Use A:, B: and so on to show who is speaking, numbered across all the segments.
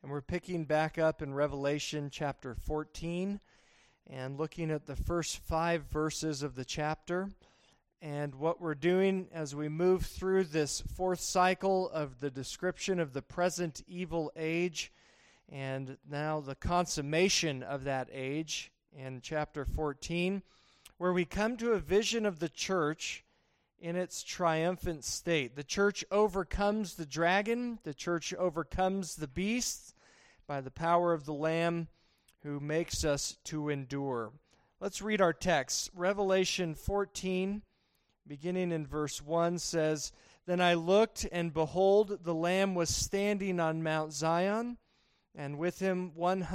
A: And we're picking back up in Revelation chapter 14 and looking at the first 5 verses of the chapter. And what we're doing as we move through this 4th cycle of the description of the present evil age and now the consummation of that age in chapter 14, where we come to a vision of the church in its triumphant state. The church overcomes the dragon, the church overcomes the beast by the power of the Lamb who makes us to endure. Let's read our text. Revelation 14, beginning in verse 1, says, "Then I looked, and behold, the Lamb was standing on Mount Zion, and with him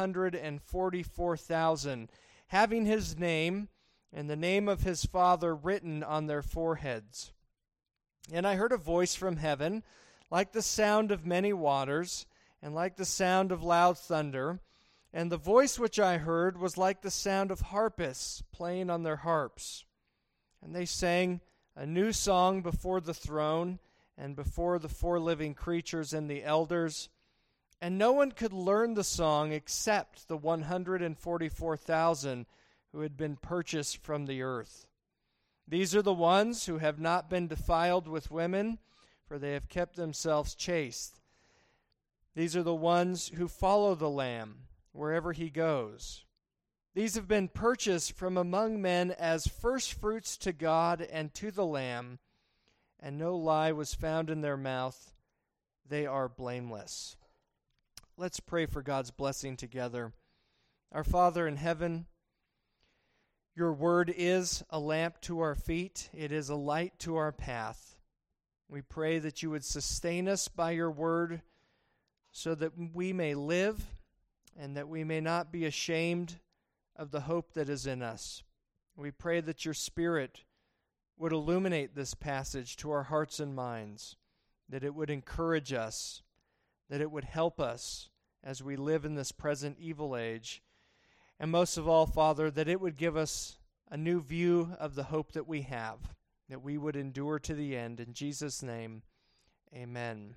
A: 144,000, having his name and the name of his Father written on their foreheads. And I heard a voice from heaven, like the sound of many waters, and like the sound of loud thunder. And the voice which I heard was like the sound of harpists playing on their harps. And they sang a new song before the throne and before the 4 living creatures and the elders. And no one could learn the song except the 144,000 who had been purchased from the earth. These are the ones who have not been defiled with women, for they have kept themselves chaste. These are the ones who follow the Lamb wherever he goes. These have been purchased from among men as firstfruits to God and to the Lamb, and no lie was found in their mouth. They are blameless." Let's pray for God's blessing together. Our Father in heaven, your word is a lamp to our feet. It is a light to our path. We pray that you would sustain us by your word so that we may live and that we may not be ashamed of the hope that is in us. We pray that your Spirit would illuminate this passage to our hearts and minds, that it would encourage us, that it would help us as we live in this present evil age, and most of all, Father, that it would give us a new view of the hope that we have, that we would endure to the end. In Jesus' name, amen.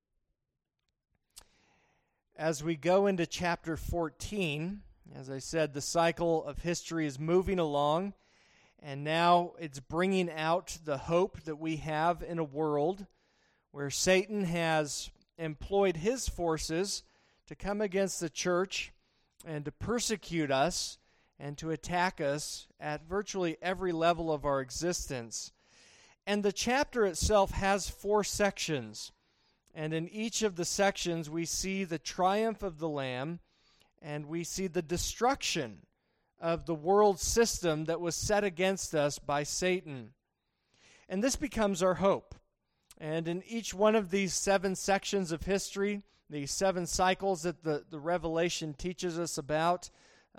A: As we go into chapter 14, as I said, the cycle of history is moving along, and now it's bringing out the hope that we have in a world where Satan has employed his forces to come against the church and to persecute us and to attack us at virtually every level of our existence. And the chapter itself has 4 sections. And in each of the sections, we see the triumph of the Lamb, and we see the destruction of the world system that was set against us by Satan. And this becomes our hope. And in each one of these 7 sections of history, these 7 cycles that the Revelation teaches us about,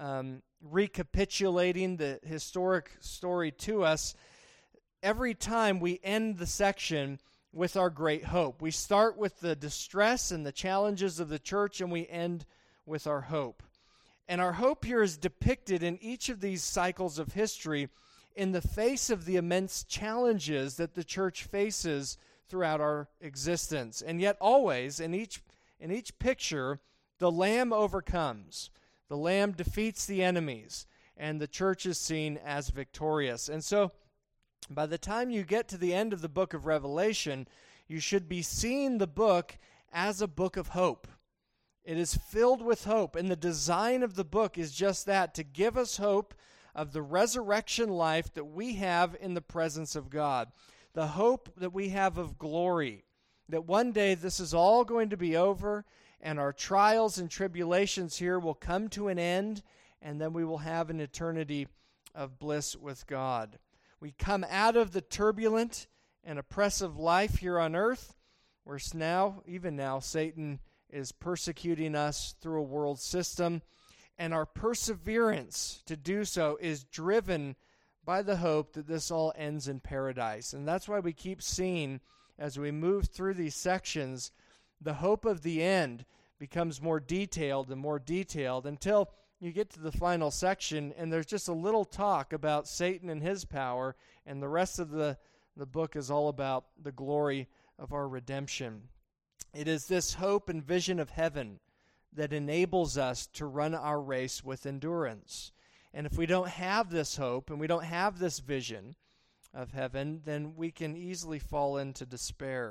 A: recapitulating the historic story to us, every time we end the section with our great hope. We start with the distress and the challenges of the church, and we end with our hope. And our hope here is depicted in each of these cycles of history in the face of the immense challenges that the church faces throughout our existence. And yet always, in each picture, the Lamb overcomes. The Lamb defeats the enemies, and the church is seen as victorious. And so, by the time you get to the end of the book of Revelation, you should be seeing the book as a book of hope. It is filled with hope, and the design of the book is just that, to give us hope of the resurrection life that we have in the presence of God. The hope that we have of glory, that one day this is all going to be over, and our trials and tribulations here will come to an end, and then we will have an eternity of bliss with God. We come out of the turbulent and oppressive life here on earth, where even now, Satan is persecuting us through a world system, and our perseverance to do so is driven by the hope that this all ends in paradise. And that's why we keep seeing, as we move through these sections, the hope of the end becomes more detailed and more detailed until you get to the final section, and there's just a little talk about Satan and his power, and the rest of the book is all about the glory of our redemption. It is this hope and vision of heaven that enables us to run our race with endurance. And if we don't have this hope and we don't have this vision of heaven, then we can easily fall into despair.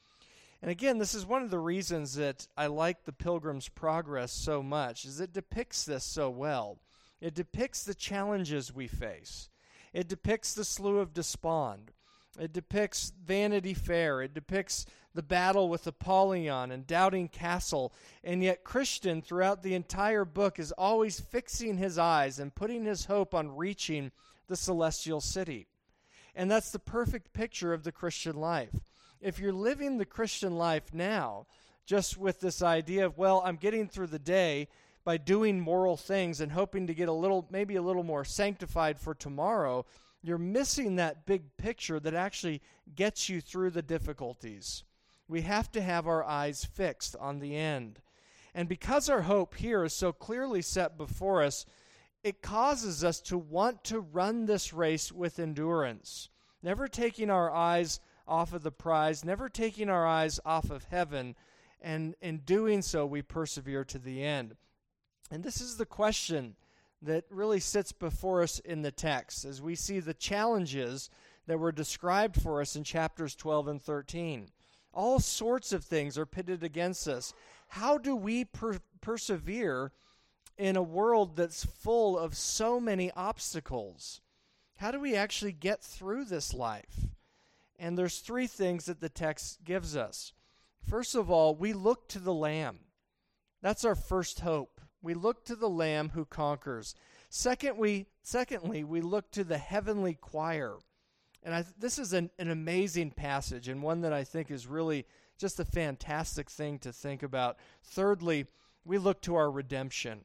A: And again, this is one of the reasons that I like the Pilgrim's Progress so much, is it depicts this so well. It depicts the challenges we face. It depicts the Slough of Despond. It depicts Vanity Fair. It depicts the battle with Apollyon and Doubting Castle. And yet Christian, throughout the entire book, is always fixing his eyes and putting his hope on reaching the celestial city. And that's the perfect picture of the Christian life. If you're living the Christian life now, just with this idea of, well, I'm getting through the day by doing moral things and hoping to get maybe a little more sanctified for tomorrow, you're missing that big picture that actually gets you through the difficulties. We have to have our eyes fixed on the end. And because our hope here is so clearly set before us, it causes us to want to run this race with endurance, never taking our eyes off of the prize, never taking our eyes off of heaven, and in doing so, we persevere to the end. And this is the question that really sits before us in the text as we see the challenges that were described for us in chapters 12 and 13. All sorts of things are pitted against us. How do we persevere in a world that's full of so many obstacles? How do we actually get through this life? And there's three things that the text gives us. First of all, we look to the Lamb. That's our first hope. We look to the Lamb who conquers. Secondly, we look to the heavenly choir. And this is an amazing passage and one that I think is really just a fantastic thing to think about. Thirdly, we look to our redemption.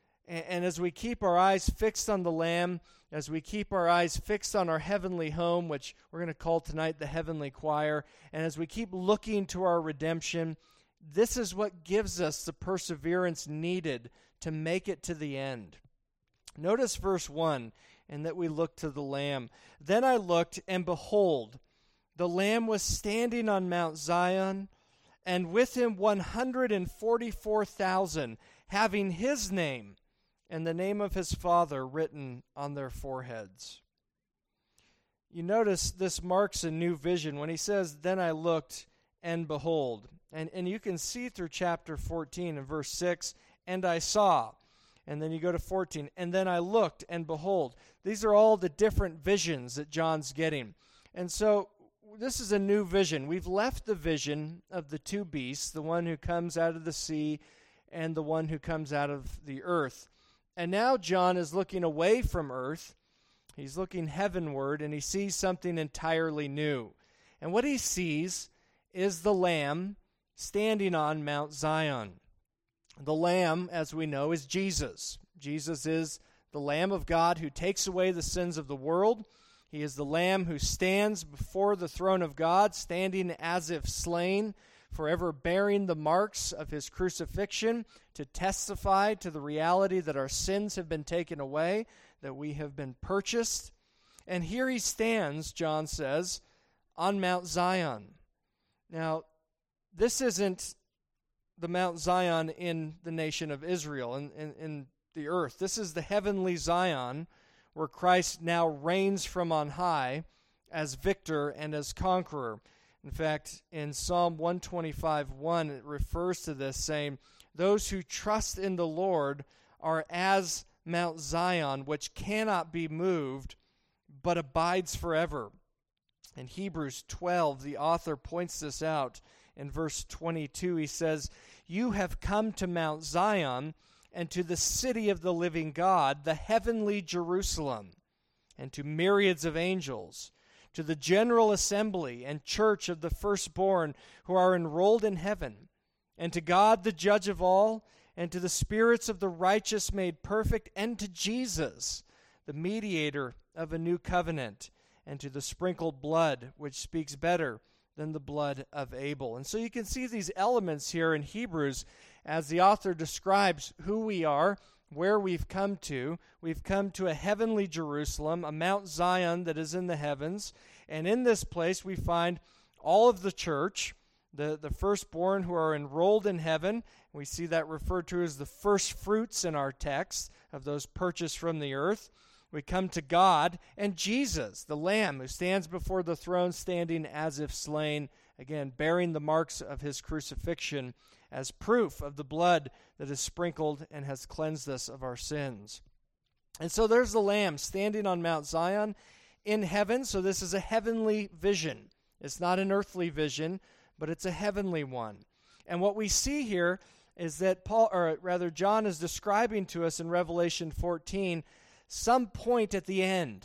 A: And as we keep our eyes fixed on the Lamb, as we keep our eyes fixed on our heavenly home, which we're going to call tonight the heavenly choir, and as we keep looking to our redemption, this is what gives us the perseverance needed to make it to the end. Notice verse 1, and that we look to the Lamb. Then I looked, and behold, the Lamb was standing on Mount Zion, and with him 144,000, having his name and the name of his Father written on their foreheads. You notice this marks a new vision when he says, then I looked and behold. And you can see through chapter 14 and verse 6, and I saw. And then you go to 14, and then I looked and behold. These are all the different visions that John's getting. And so this is a new vision. We've left the vision of the two beasts, the one who comes out of the sea and the one who comes out of the earth. And now John is looking away from earth. He's looking heavenward, and he sees something entirely new. And what he sees is the Lamb standing on Mount Zion. The Lamb, as we know, is Jesus. Jesus is the Lamb of God who takes away the sins of the world. He is the Lamb who stands before the throne of God, standing as if slain, forever bearing the marks of his crucifixion to testify to the reality that our sins have been taken away, that we have been purchased. And here he stands, John says, on Mount Zion. Now, this isn't the Mount Zion in the nation of Israel, in the earth. This is the heavenly Zion, where Christ now reigns from on high as victor and as conqueror. In fact, in Psalm 125:1, it refers to this, saying, those who trust in the Lord are as Mount Zion, which cannot be moved, but abides forever. In Hebrews 12, the author points this out. In verse 22, he says, you have come to Mount Zion and to the city of the living God, the heavenly Jerusalem, and to myriads of angels, to the general assembly and church of the firstborn who are enrolled in heaven, and to God the judge of all, and to the spirits of the righteous made perfect, and to Jesus, the mediator of a new covenant, and to the sprinkled blood, which speaks better than the blood of Abel. And so you can see these elements here in Hebrews as the author describes who we are, where we've come to. We've come to a heavenly Jerusalem, a Mount Zion that is in the heavens. And in this place we find all of the church, the firstborn who are enrolled in heaven. We see that referred to as the first fruits in our text of those purchased from the earth. We come to God and Jesus, the Lamb who stands before the throne, standing as if slain, again, bearing the marks of his crucifixion as proof of the blood that is sprinkled and has cleansed us of our sins. And so there's the Lamb standing on Mount Zion in heaven. So this is a heavenly vision. It's not an earthly vision, but it's a heavenly one. And what we see here is that John is describing to us in Revelation 14 some point at the end.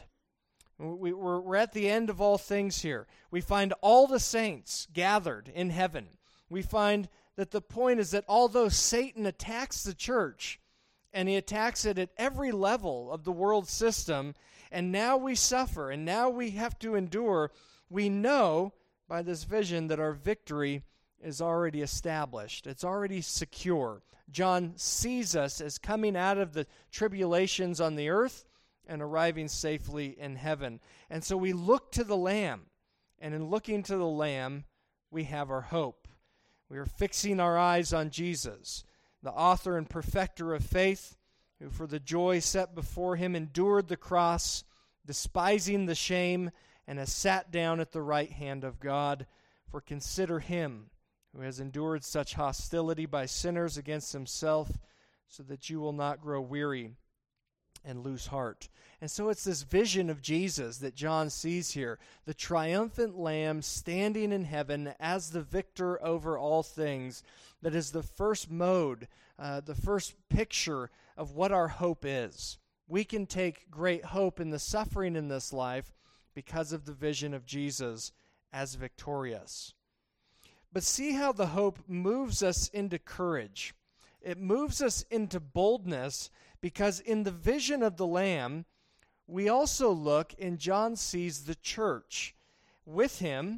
A: We're at the end of all things here. We find all the saints gathered in heaven. We find that the point is that although Satan attacks the church, and he attacks it at every level of the world system, and now we suffer, and now we have to endure, we know by this vision that our victory is already established. It's already secure. John sees us as coming out of the tribulations on the earth and arriving safely in heaven. And so we look to the Lamb, and in looking to the Lamb, we have our hope. We are fixing our eyes on Jesus, the author and perfecter of faith, who for the joy set before him endured the cross, despising the shame, and has sat down at the right hand of God. For consider him who has endured such hostility by sinners against himself, so that you will not grow weary and lose heart. And so it's this vision of Jesus that John sees here, the triumphant Lamb standing in heaven as the victor over all things, that is the first mode, the first picture of what our hope is. We can take great hope in the suffering in this life because of the vision of Jesus as victorious. But see how the hope moves us into courage. It moves us into boldness, because in the vision of the Lamb, we also look, and John sees the church. With him,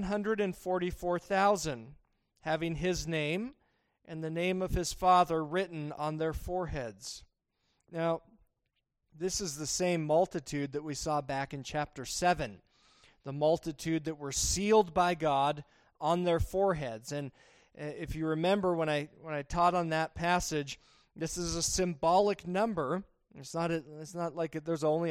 A: 144,000, having his name and the name of his Father written on their foreheads. Now, this is the same multitude that we saw back in chapter 7, the multitude that were sealed by God on their foreheads. And if you remember when I taught on that passage, this is a symbolic number. It's not like there's only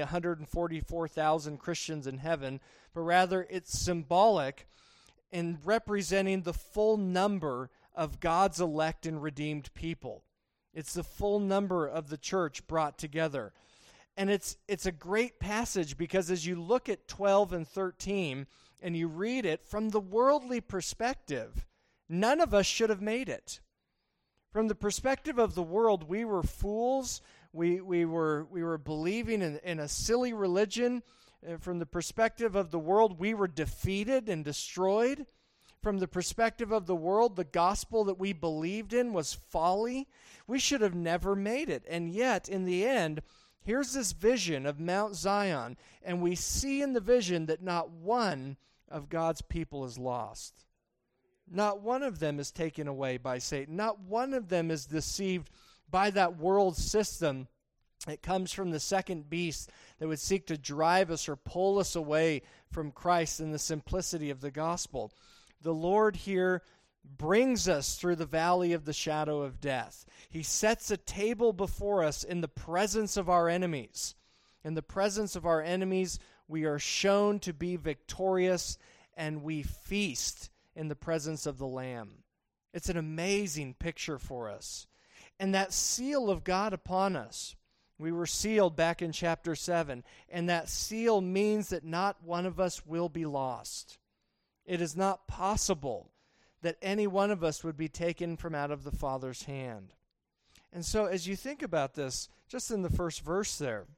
A: 144,000 Christians in heaven, but rather it's symbolic in representing the full number of God's elect and redeemed people. It's the full number of the church brought together. And it's a great passage, because as you look at 12 and 13 and you read it from the worldly perspective, none of us should have made it. From the perspective of the world, we were fools. We were believing in a silly religion. From the perspective of the world, we were defeated and destroyed. From the perspective of the world, the gospel that we believed in was folly. We should have never made it. And yet, in the end, here's this vision of Mount Zion, and we see in the vision that not one of God's people is lost. Not one of them is taken away by Satan. Not one of them is deceived by that world system that comes from the second beast that would seek to drive us or pull us away from Christ and the simplicity of the gospel. The Lord here brings us through the valley of the shadow of death. He sets a table before us in the presence of our enemies. In the presence of our enemies, we are shown to be victorious, and we feast in the presence of the Lamb. It's an amazing picture for us. And that seal of God upon us, we were sealed back in chapter 7, and that seal means that not one of us will be lost. It is not possible that any one of us would be taken from out of the Father's hand. And so as you think about this, just in the first verse there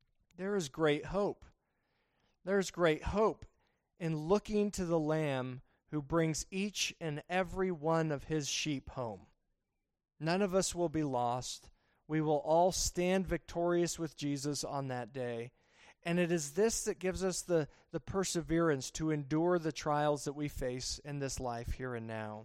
A: is great hope. There's great hope in looking to the Lamb who brings each and every one of his sheep home. None of us will be lost. We will all stand victorious with Jesus on that day. And it is this that gives us the perseverance to endure the trials that we face in this life here and now.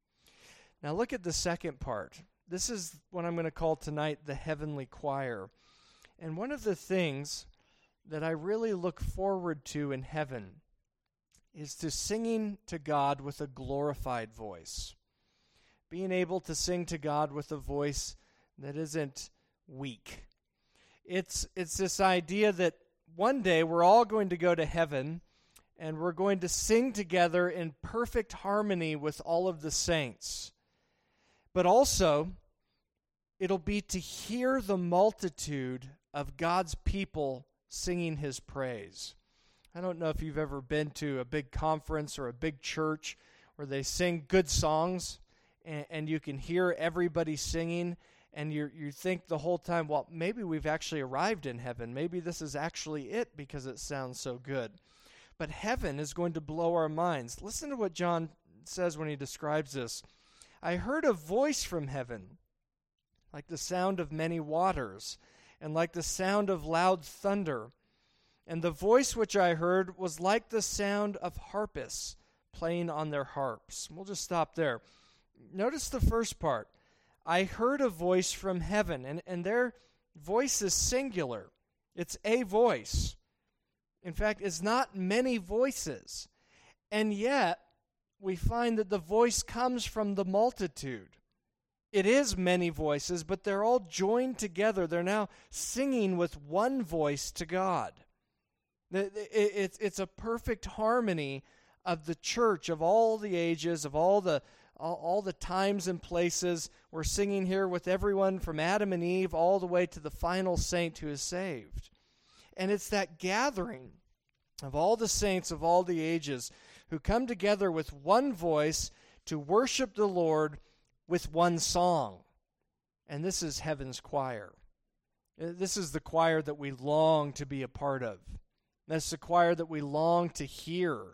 A: Now look at the second part. This is what I'm going to call tonight the heavenly choir. And one of the things that I really look forward to in heaven is to singing to God with a glorified voice. Being able to sing to God with a voice that isn't weak. It's this idea that one day we're all going to go to heaven and we're going to sing together in perfect harmony with all of the saints. But also, it'll be to hear the multitude of God's people singing his praise. I don't know if you've ever been to a big conference or a big church where they sing good songs and you can hear everybody singing, and you think the whole time, well, maybe we've actually arrived in heaven. Maybe this is actually it because it sounds so good. But heaven is going to blow our minds. Listen to what John says when he describes this. I heard a voice from heaven, like the sound of many waters, and like the sound of loud thunder. And the voice which I heard was like the sound of harpists playing on their harps. We'll just stop there. Notice the first part. I heard a voice from heaven, and their voice is singular. It's a voice. In fact, it's not many voices. And yet, we find that the voice comes from the multitude. It is many voices, but they're all joined together. They're now singing with one voice to God. It's a perfect harmony of the church, of all the ages, of all the times and places. We're singing here with everyone from Adam and Eve all the way to the final saint who is saved. And it's that gathering of all the saints of all the ages who come together with one voice to worship the Lord with one song. And this is heaven's choir. This is the choir that we long to be a part of. That's the choir that we long to hear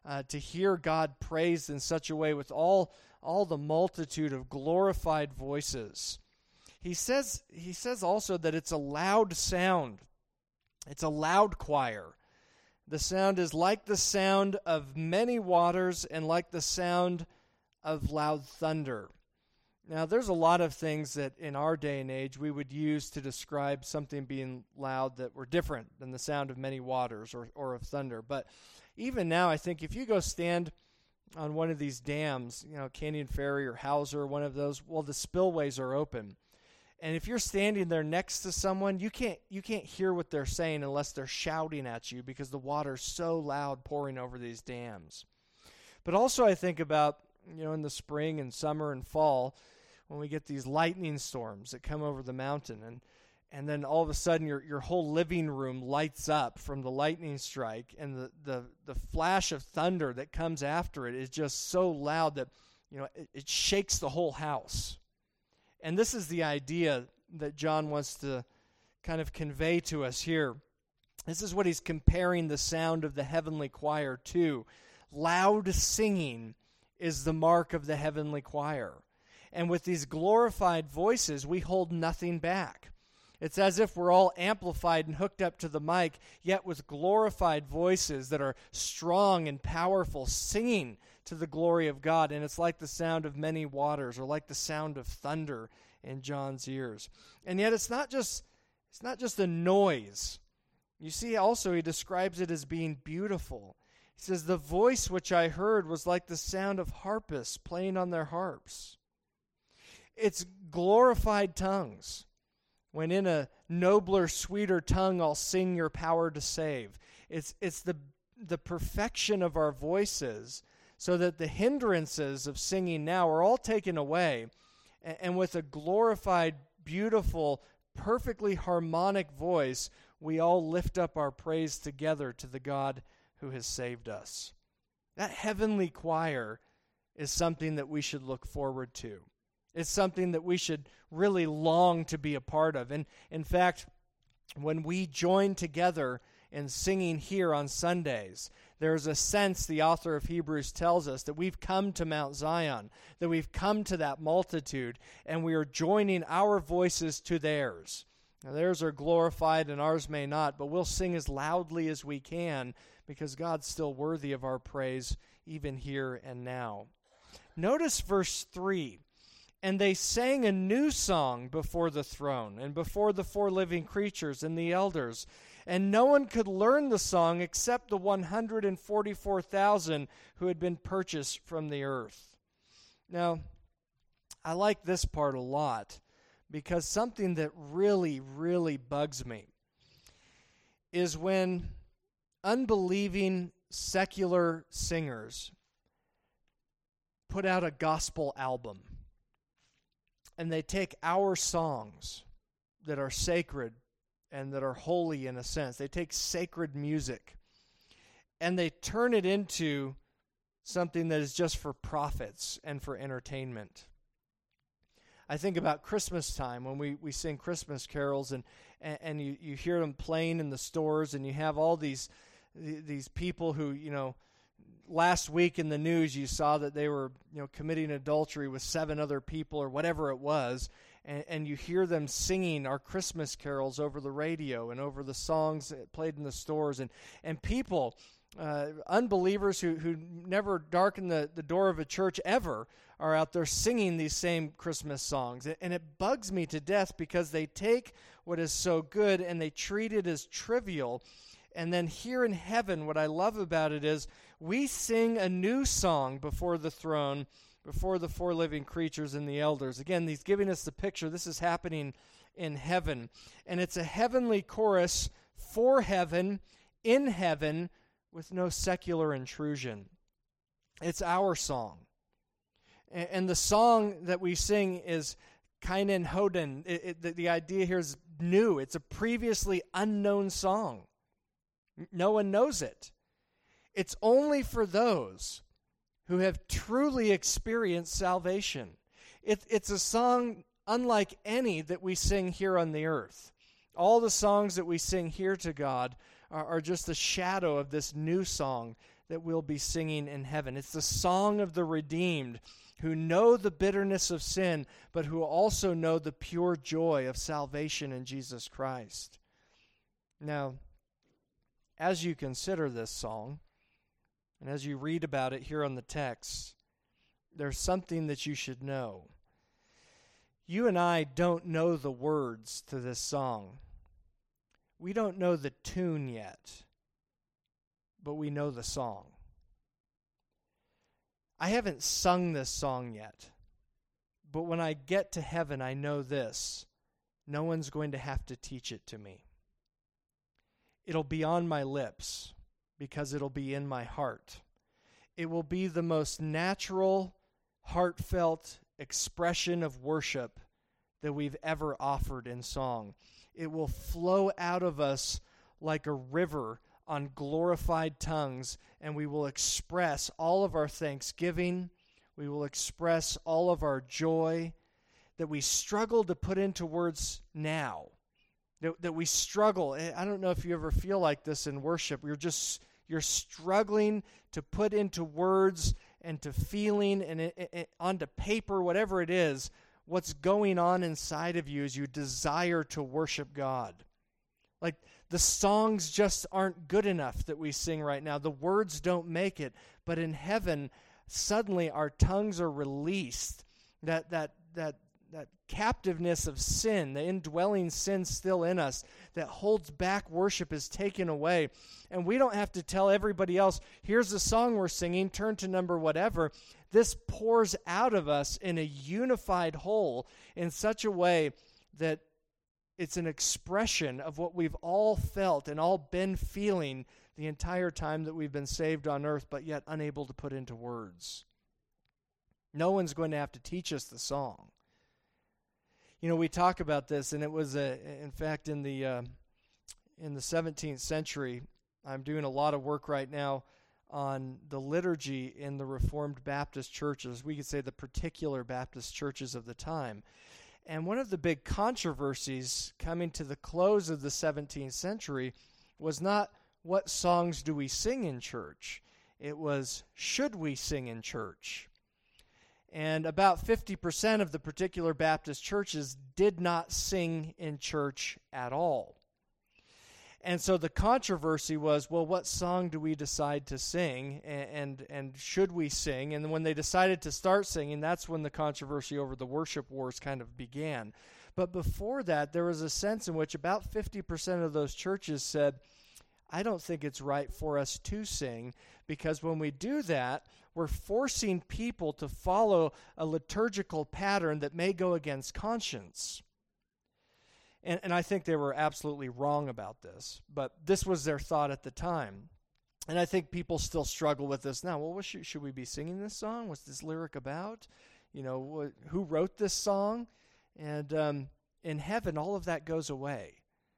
A: God praised in such a way with all the multitude of glorified voices. He says also that it's a loud sound. It's a loud choir. The sound is like the sound of many waters and like the sound of loud thunder. Now, there's a lot of things that in our day and age we would use to describe something being loud that were different than the sound of many waters or of thunder. But even now, I think if you go stand on one of these dams, Canyon Ferry or Hauser, one of those, well, the spillways are open. And if you're standing there next to someone, you can't hear what they're saying unless they're shouting at you because the water's so loud pouring over these dams. But also I think about, in the spring and summer and fall, when we get these lightning storms that come over the mountain, and then all of a sudden your whole living room lights up from the lightning strike, and the flash of thunder that comes after it is just so loud that it shakes the whole house. And this is the idea that John wants to kind of convey to us here. This is what he's comparing the sound of the heavenly choir to. Loud singing is the mark of the heavenly choir. And with these glorified voices, we hold nothing back. It's as if we're all amplified and hooked up to the mic, yet with glorified voices that are strong and powerful, singing to the glory of God. And it's like the sound of many waters, or like the sound of thunder in John's ears. And yet it's not just a noise. You see, also he describes it as being beautiful. He says, the voice which I heard was like the sound of harpists playing on their harps. It's glorified tongues. When in a nobler, sweeter tongue, I'll sing your power to save. It's the perfection of our voices, so that the hindrances of singing now are all taken away. And with a glorified, beautiful, perfectly harmonic voice, we all lift up our praise together to the God who has saved us. That heavenly choir is something that we should look forward to. It's something that we should really long to be a part of. And in fact, when we join together in singing here on Sundays, there's a sense, the author of Hebrews tells us, that we've come to Mount Zion, that we've come to that multitude, and we are joining our voices to theirs. Now, theirs are glorified and ours may not, but we'll sing as loudly as we can because God's still worthy of our praise even here and now. Notice verse 3. And they sang a new song before the throne and before the four living creatures and the elders. and no one could learn the song except the 144,000 who had been purchased from the earth. Now, I like this part a lot, because something that really, really bugs me is when unbelieving secular singers put out a gospel album and they take our songs that are sacred and that are holy in a sense. They take sacred music and they turn it into something that is just for profits and for entertainment. I think about Christmas time when we sing Christmas carols and you hear them playing in the stores, and you have all these people who, last week in the news you saw that they were committing adultery with 7 other people or whatever it was, and you hear them singing our Christmas carols over the radio and over the songs played in the stores, and people, unbelievers who never darken the door of a church ever, are out there singing these same Christmas songs. And it bugs me to death, because they take what is so good and they treat it as trivial. And then here in heaven, what I love about it is we sing a new song before the throne, before the 4 living creatures and the elders. Again, he's giving us the picture. This is happening in heaven. And it's a heavenly chorus for heaven, in heaven, with no secular intrusion. It's our song. And the song that we sing is Kainen Hoden. The idea here is new. It's a previously unknown song. No one knows it. It's only for those who have truly experienced salvation. It's a song unlike any that we sing here on the earth. All the songs that we sing here to God are just a shadow of this new song that we'll be singing in heaven. It's the song of the redeemed, who know the bitterness of sin, but who also know the pure joy of salvation in Jesus Christ. Now, as you consider this song, and as you read about it here on the text, there's something that you should know. You and I don't know the words to this song. We don't know the tune yet, but we know the song. I haven't sung this song yet, but when I get to heaven, I know this: no one's going to have to teach it to me. It'll be on my lips because it'll be in my heart. It will be the most natural, heartfelt expression of worship that we've ever offered in song. It will flow out of us like a river on glorified tongues, and we will express all of our thanksgiving. We will express all of our joy that we struggle to put into words now. That we struggle. I don't know if you ever feel like this in worship. You're struggling to put into words and to feeling and onto paper, whatever it is, what's going on inside of you as you desire to worship God. Like, the songs just aren't good enough that we sing right now. The words don't make it. But in heaven, suddenly our tongues are released. That captiveness of sin, the indwelling sin still in us that holds back worship, is taken away. And we don't have to tell everybody else, here's the song we're singing, turn to number whatever. This pours out of us in a unified whole in such a way that it's an expression of what we've all felt and all been feeling the entire time that we've been saved on earth, but yet unable to put into words. No one's going to have to teach us the song. We talk about this, and it was, in fact, in the 17th century. I'm doing a lot of work right now on the liturgy in the Reformed Baptist churches. We could say the particular Baptist churches of the time. And one of the big controversies coming to the close of the 17th century was not what songs do we sing in church. It was, should we sing in church? And about 50% of the particular Baptist churches did not sing in church at all. And so the controversy was, well, what song do we decide to sing, and should we sing? And when they decided to start singing, that's when the controversy over the worship wars kind of began. But before that, there was a sense in which about 50% of those churches said, I don't think it's right for us to sing, because when we do that, we're forcing people to follow a liturgical pattern that may go against conscience. And I think they were absolutely wrong about this, but this was their thought at the time. And I think people still struggle with this now. Well, should we be singing this song? What's this lyric about? Who wrote this song? And in heaven, all of that goes away.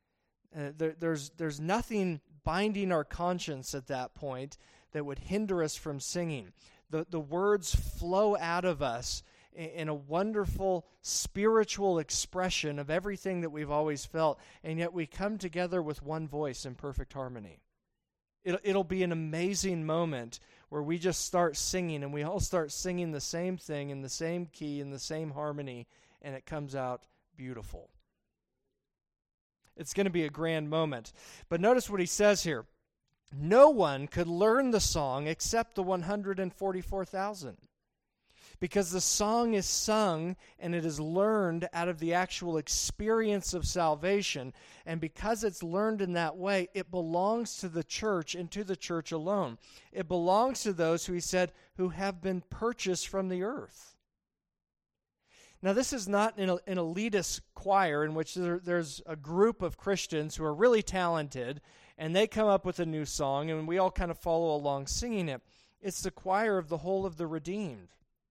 A: There's nothing binding our conscience at that point that would hinder us from singing. The words flow out of us in a wonderful spiritual expression of everything that we've always felt, and yet we come together with one voice in perfect harmony. It'll be an amazing moment where we just start singing, and we all start singing the same thing in the same key, in the same harmony, and it comes out beautiful. It's going to be a grand moment. But notice what he says here. No one could learn the song except the 144,000. Because the song is sung and it is learned out of the actual experience of salvation. And because it's learned in that way, it belongs to the church and to the church alone. It belongs to those who, he said, who have been purchased from the earth. Now, this is not an elitist choir in which there's a group of Christians who are really talented, and they come up with a new song, and we all kind of follow along singing it. It's the choir of the whole of the redeemed.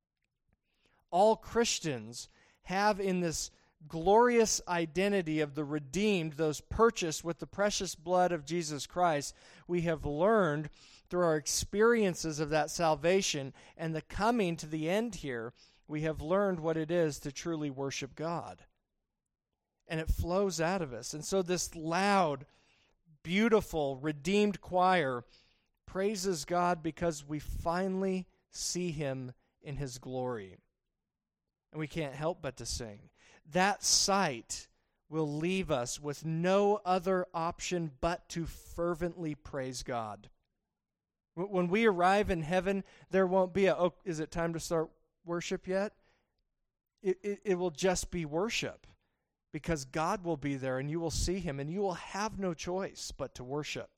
A: All Christians have in this glorious identity of the redeemed, those purchased with the precious blood of Jesus Christ, we have learned through our experiences of that salvation and the coming to the end here, we have learned what it is to truly worship God. And it flows out of us. And so this loud, beautiful, redeemed choir praises God because we finally see him in his glory. And we can't help but to sing. That sight will leave us with no other option but to fervently praise God. When we arrive in heaven, there won't be is it time to start worship yet? It will just be worship, because God will be there and you will see him and you will have no choice but to worship.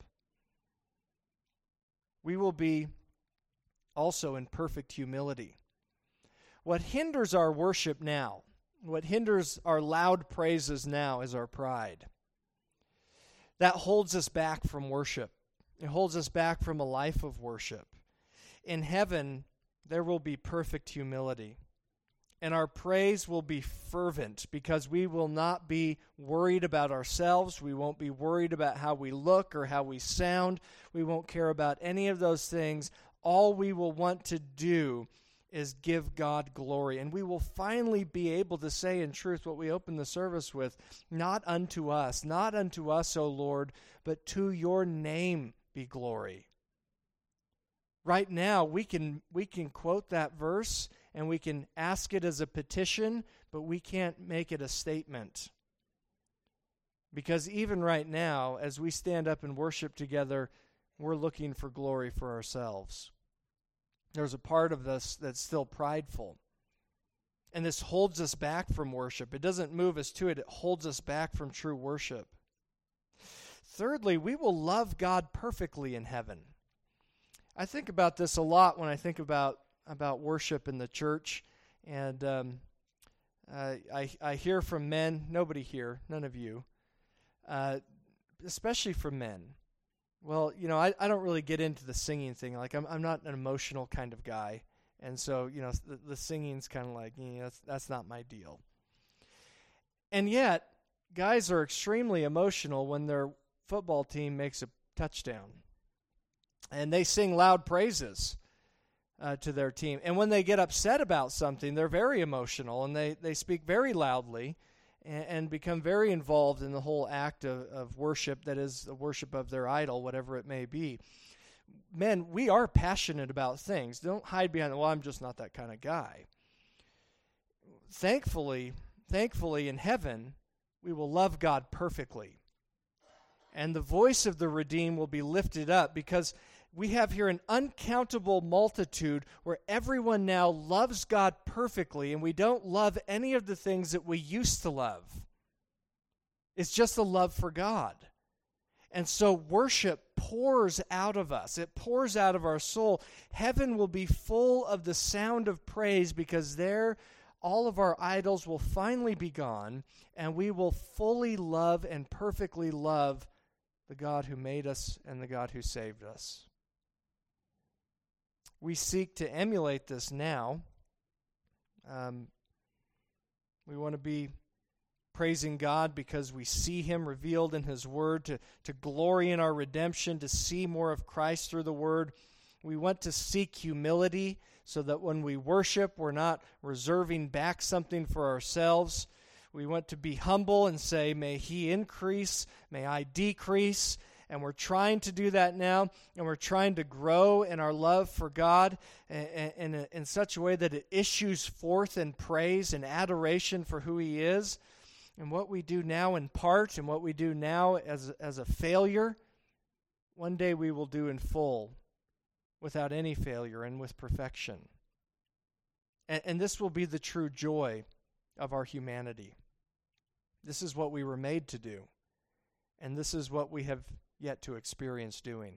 A: We will be also in perfect humility. What hinders our worship now, what hinders our loud praises now, is our pride. That holds us back from worship. It holds us back from a life of worship. In heaven, there will be perfect humility. And our praise will be fervent because we will not be worried about ourselves. We won't be worried about how we look or how we sound. We won't care about any of those things. All we will want to do is give God glory. And we will finally be able to say in truth what we open the service with, not unto us, O Lord, but to your name be glory. Right now, we can quote that verse and we can ask it as a petition, but we can't make it a statement. Because even right now, as we stand up and worship together, we're looking for glory for ourselves. There's a part of us that's still prideful. And this holds us back from worship. It doesn't move us to it. It holds us back from true worship. Thirdly, we will love God perfectly in heaven. I think about this a lot when I think about worship in the church. And I hear from men, nobody here, none of you, especially from men. Well, I don't really get into the singing thing. Like, I'm not an emotional kind of guy. And so, the singing's kind of like, that's not my deal. And yet, guys are extremely emotional when their football team makes a touchdown. And they sing loud praises to their team. And when they get upset about something, they're very emotional, and they speak very loudly and become very involved in the whole act of worship that is the worship of their idol, whatever it may be. Men, we are passionate about things. Don't hide behind, well, I'm just not that kind of guy. Thankfully, in heaven, we will love God perfectly. And the voice of the redeemed will be lifted up because we have here an uncountable multitude where everyone now loves God perfectly, and we don't love any of the things that we used to love. It's just a love for God. And so worship pours out of us. It pours out of our soul. Heaven will be full of the sound of praise, because there all of our idols will finally be gone, and we will fully love and perfectly love the God who made us and the God who saved us. We seek to emulate this now. We want to be praising God because we see Him revealed in His Word, to glory in our redemption, to see more of Christ through the Word. We want to seek humility so that when we worship, we're not reserving back something for ourselves. We want to be humble and say, may He increase, may I decrease. And we're trying to do that now, and we're trying to grow in our love for God in such a way that it issues forth in praise and adoration for who He is. And what we do now in part and what we do now as a failure, one day we will do in full, without any failure and with perfection. And this will be the true joy of our humanity. This is what we were made to do, and this is what we have yet to experience doing.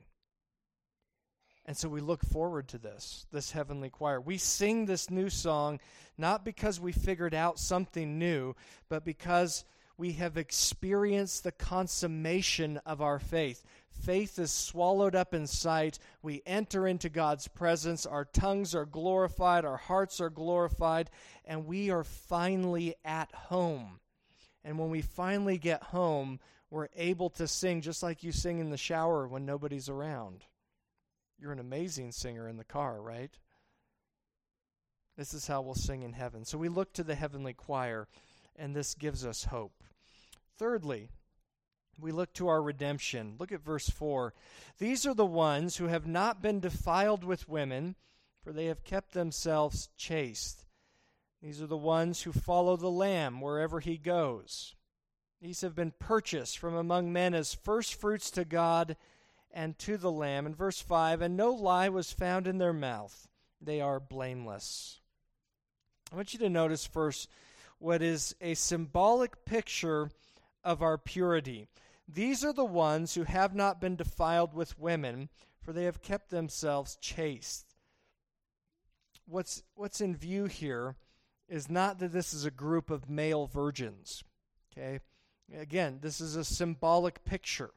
A: And so we look forward to this heavenly choir. We sing this new song not because we figured out something new, but because we have experienced the consummation of our faith. Faith is swallowed up in sight. We enter into God's presence. Our tongues are glorified. Our hearts are glorified. And we are finally at home. And when we finally get home, we're able to sing just like you sing in the shower when nobody's around. You're an amazing singer in the car, right? This is how we'll sing in heaven. So we look to the heavenly choir, and this gives us hope. Thirdly, we look to our redemption. Look at verse 4. These are the ones who have not been defiled with women, for they have kept themselves chaste. These are the ones who follow the Lamb wherever He goes. These have been purchased from among men as firstfruits to God and to the Lamb. In verse 5, and no lie was found in their mouth. They are blameless. I want you to notice first what is a symbolic picture of our purity. These are the ones who have not been defiled with women, for they have kept themselves chaste. What's in view here is not that this is a group of male virgins. Okay? Again, this is a symbolic picture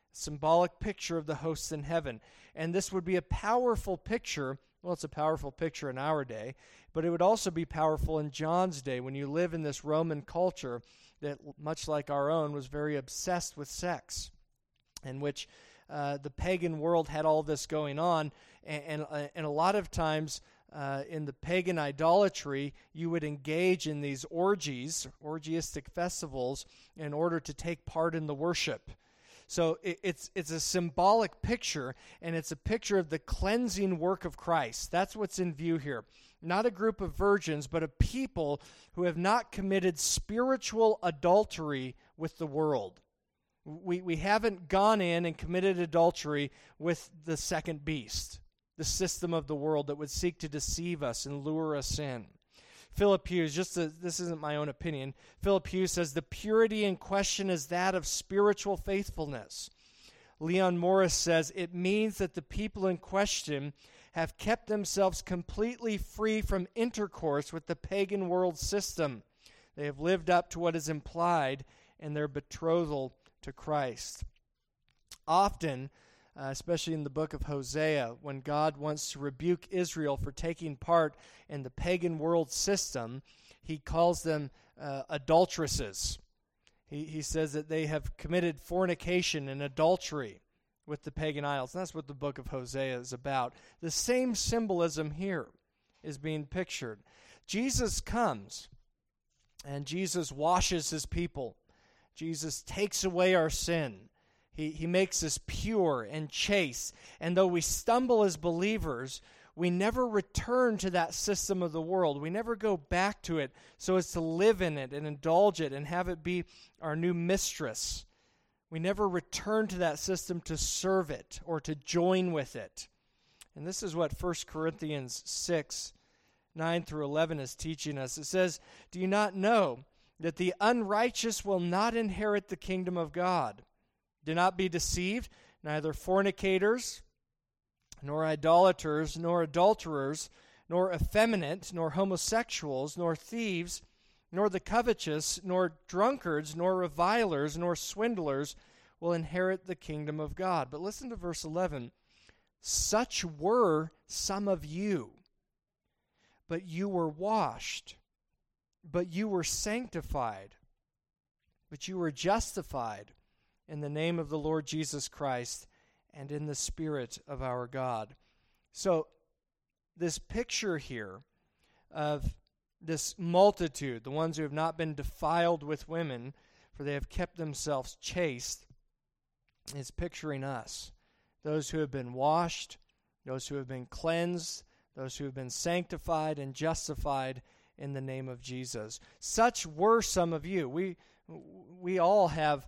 A: of the hosts in heaven. And this would be a powerful picture. Well, it's a powerful picture in our day, but it would also be powerful in John's day when you live in this Roman culture that, much like our own, was very obsessed with sex, in which the pagan world had all this going on. And a lot of times in the pagan idolatry, you would engage in these orgiastic festivals, in order to take part in the worship. So it's a symbolic picture, and it's a picture of the cleansing work of Christ. That's what's in view here. Not a group of virgins, but a people who have not committed spiritual adultery with the world. We haven't gone in and committed adultery with the second beast, the system of the world that would seek to deceive us and lure us in. Philip Hughes, this isn't my own opinion, Philip Hughes says, the purity in question is that of spiritual faithfulness. Leon Morris says, it means that the people in question have kept themselves completely free from intercourse with the pagan world system. They have lived up to what is implied in their betrothal to Christ. Often, especially in the book of Hosea, when God wants to rebuke Israel for taking part in the pagan world system, He calls them adulteresses. He says that they have committed fornication and adultery with the pagan idols. And that's what the book of Hosea is about. The same symbolism here is being pictured. Jesus comes, and Jesus washes His people. Jesus takes away our sin. He makes us pure and chaste. And though we stumble as believers, we never return to that system of the world. We never go back to it so as to live in it and indulge it and have it be our new mistress. We never return to that system to serve it or to join with it. And this is what 1 Corinthians 6, 9 through 11 is teaching us. It says, "Do you not know that the unrighteous will not inherit the kingdom of God? Do not be deceived, neither fornicators, nor idolaters, nor adulterers, nor effeminate, nor homosexuals, nor thieves, nor the covetous, nor drunkards, nor revilers, nor swindlers will inherit the kingdom of God." But listen to verse 11. "Such were some of you, but you were washed, but you were sanctified, but you were justified in the name of the Lord Jesus Christ and in the Spirit of our God." So this picture here of this multitude, the ones who have not been defiled with women, for they have kept themselves chaste, is picturing us. Those who have been washed, those who have been cleansed, those who have been sanctified and justified in the name of Jesus. Such were some of you. We all have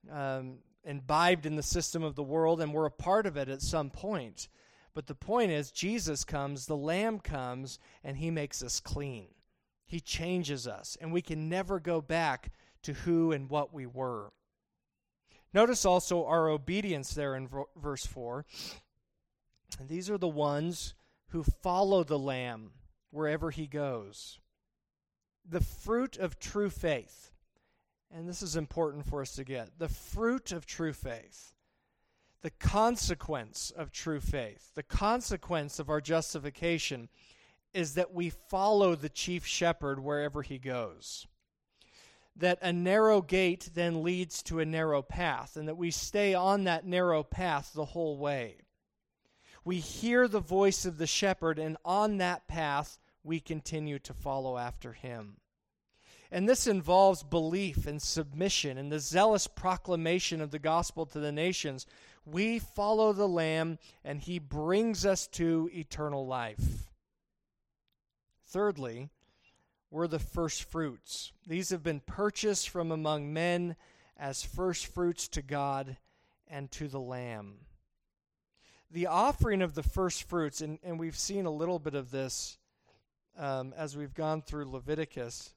A: imbibed in the system of the world, and we're a part of it at some point. But the point is, Jesus comes, the Lamb comes, and he makes us clean. He changes us, and we can never go back to who and what we were. Notice also our obedience there in verse 4. And these are the ones who follow the Lamb wherever he goes. The fruit of true faith. And this is important for us to get. The fruit of true faith. The consequence of true faith. The consequence of our justification is that we follow the chief shepherd wherever he goes. That a narrow gate then leads to a narrow path, and that we stay on that narrow path the whole way. We hear the voice of the shepherd, and on that path we continue to follow after him. And this involves belief and submission and the zealous proclamation of the gospel to the nations. We follow the Lamb, and he brings us to eternal life. Thirdly, we're the first fruits. These have been purchased from among men as first fruits to God and to the Lamb. The offering of the first fruits, and we've seen a little bit of this as we've gone through Leviticus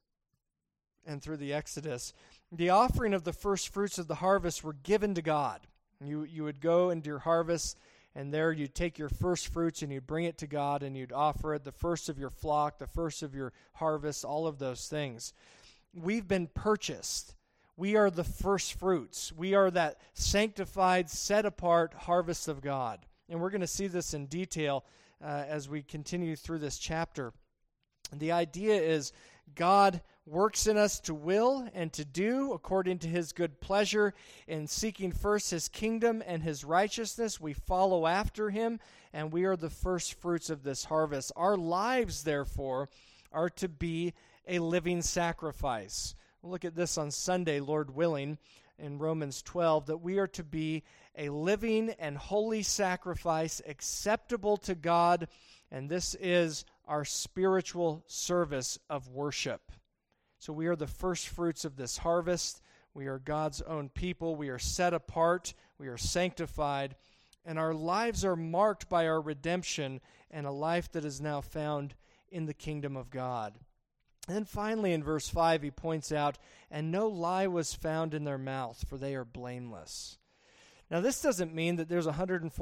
A: and through the Exodus. The offering of the first fruits of the harvest were given to God. You would go into your harvest, and there you'd take your first fruits and you'd bring it to God and you'd offer it, the first of your flock, the first of your harvest, all of those things. We've been purchased. We are the first fruits. We are that sanctified, set-apart harvest of God. And we're going to see this in detail as we continue through this chapter. The idea is God works in us to will and to do according to his good pleasure. In seeking first his kingdom and his righteousness, we follow after him, and we are the first fruits of this harvest. Our lives, therefore, are to be a living sacrifice. We'll look at this on Sunday, Lord willing, in Romans 12, that we are to be a living and holy sacrifice acceptable to God, and this is our spiritual service of worship. So we are the first fruits of this harvest. We are God's own people. We are set apart. We are sanctified. And our lives are marked by our redemption and a life that is now found in the kingdom of God. And then finally in verse 5 he points out, "And no lie was found in their mouth, for they are blameless." Now this doesn't mean that there's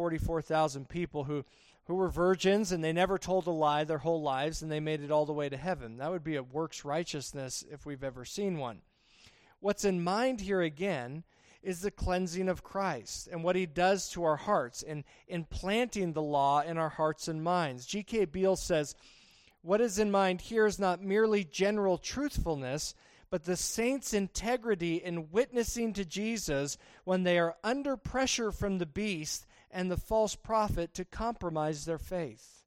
A: 144,000 people who were virgins and they never told a lie their whole lives and they made it all the way to heaven. That would be a works righteousness if we've ever seen one. What's in mind here again is the cleansing of Christ and what he does to our hearts in implanting the law in our hearts and minds. G.K. Beale says, "What is in mind here is not merely general truthfulness, but the saints' integrity in witnessing to Jesus when they are under pressure from the beast and the false prophet to compromise their faith."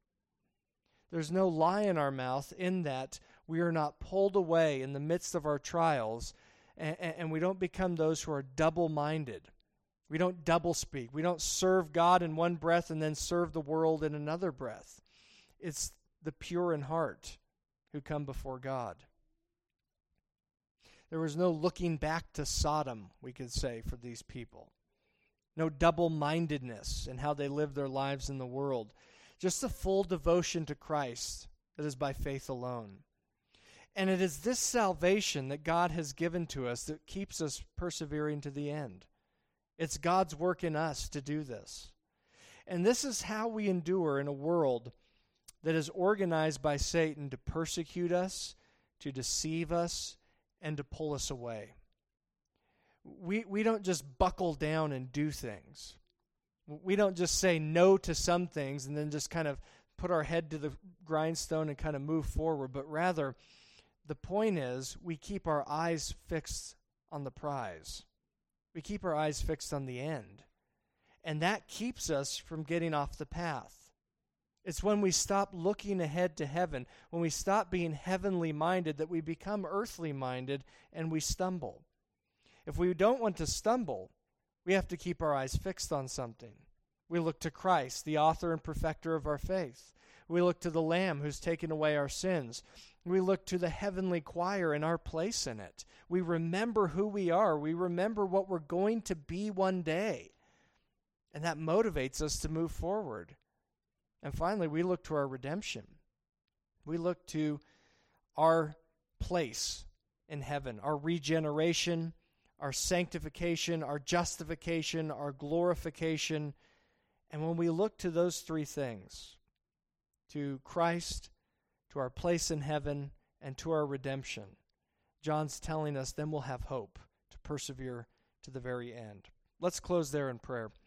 A: There's no lie in our mouth in that we are not pulled away in the midst of our trials, and we don't become those who are double-minded. We don't double-speak. We don't serve God in one breath and then serve the world in another breath. It's the pure in heart who come before God. There was no looking back to Sodom, we could say, for these people. No double-mindedness in how they lived their lives in the world. just the full devotion to Christ that is by faith alone. And it is this salvation that God has given to us that keeps us persevering to the end. It's God's work in us to do this. And this is how we endure in a world that is organized by Satan to persecute us, to deceive us, and to pull us away. We don't just buckle down and do things. We don't just say no to some things and then just kind of put our head to the grindstone and kind of move forward, but rather the point is we keep our eyes fixed on the prize. We keep our eyes fixed on the end. And that keeps us from getting off the path. It's when we stop looking ahead to heaven, when we stop being heavenly minded, that we become earthly minded and we stumble. If we don't want to stumble, we have to keep our eyes fixed on something. We look to Christ, the author and perfecter of our faith. We look to the Lamb who's taken away our sins. We look to the heavenly choir and our place in it. We remember who we are. We remember what we're going to be one day. And that motivates us to move forward. And finally, we look to our redemption. We look to our place in heaven, our regeneration, our sanctification, our justification, our glorification. And when we look to those three things, to Christ, to our place in heaven, and to our redemption, John's telling us then we'll have hope to persevere to the very end. Let's close there in prayer.